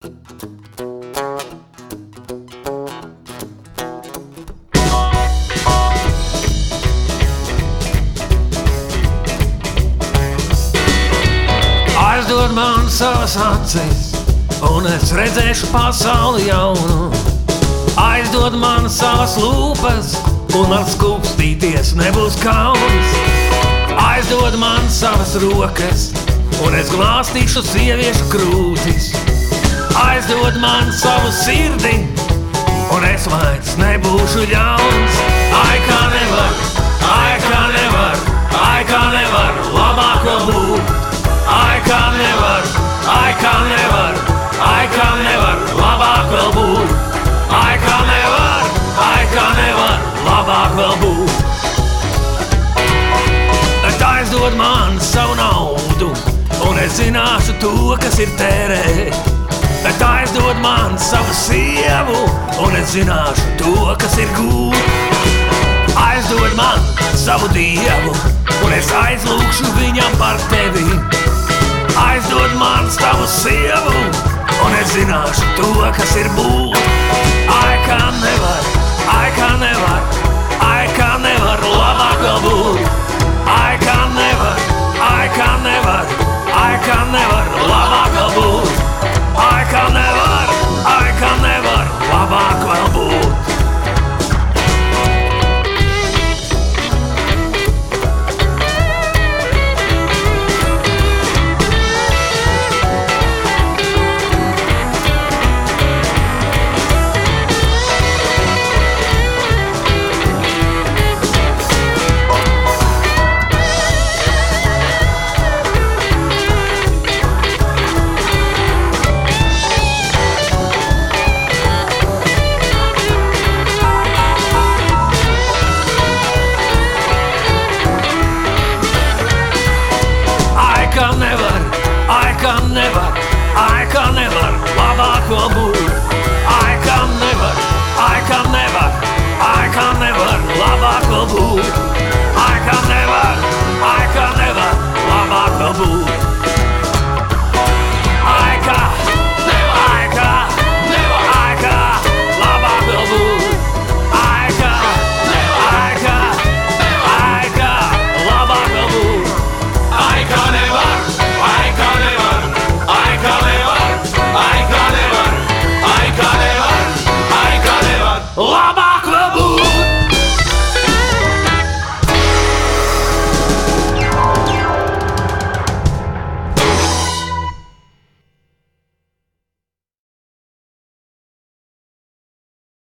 Aizdod man savas acis, un es redzēšu pasauli jaunu. Aizdod man savas lūpas, un man skūpstīties nebūs kauns. Aizdod man savas rokas, un es glāstīšu sieviešu krūtis. Aizdod man savu sirdi, un es vairs nebūšu ļauns. Ai, kā nevar, ai, kā nevar, ai, kā nevar labāk vēl būt. Ai, kā nevar, ai, kā nevar, ai, kā nevar labāk vēl būt. Ai, kā nevar, ai, kā nevar labāk vēl būt. Tad aizdod man savu naudu, un es zināšu to, kas ir tērēt. Tad aizdod man savu sievu, un es zināšu to, kas ir gūt. Aizdod man savu dievu, un es aizlūkšu viņam par tevi. Aizdod man savu sievu, un es zināšu to, kas ir būt. Ai, kā nevar, ai, kā nevar, ai, kā nevar labāk vēl būt. Ai, kā nevar, ai, kā nevar, ai, kā nevar labāk vēl būt. Ai, kā nevar, ai, kā nevar labāk vēl būt. Ai, kā nevar labāk vēl būt. Ai, kā nevar, ai, kā nevar, ai, kā nevar labāk vēl būt. Ai, kā nevar, ai, kā nevar labāk vēl būt. Ai, kā nevar, ai, kā nevar, ai, kā labāk vēl būt. Ai, kā nevar, ai, kā nevar, ai, kā labāk vēl būt. Ai, kā nevar, ai, kā nevar, ai, kā nevar, ai, kā nevar, ai, kā nevar, ai, kā nevar.